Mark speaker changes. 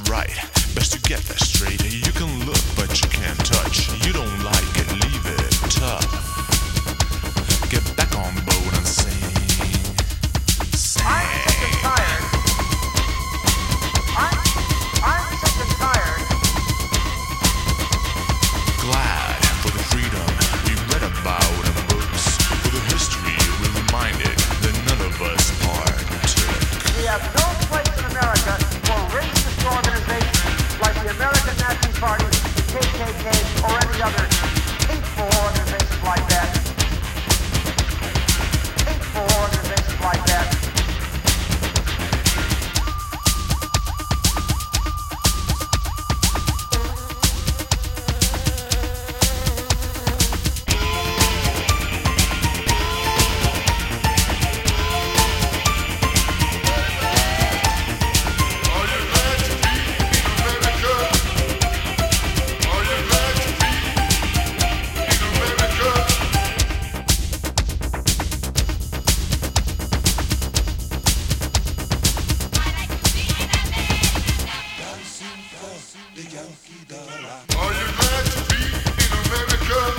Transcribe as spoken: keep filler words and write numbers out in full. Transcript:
Speaker 1: right. Best to get that straight. You can look, but you can't touch. You don't like it, leave it tough. Get back on board and sing. Sing.
Speaker 2: I'm sick and tired. I'm, I'm sick and tired.
Speaker 1: Glad for the freedom we read about in books. For the history we're reminded that none of us partook.
Speaker 2: We have no place in America for racist organizations like the American Nazi Party, the K K K, or any other hateful organizations like that. Hateful organizations like that.
Speaker 3: Are you glad to be in America?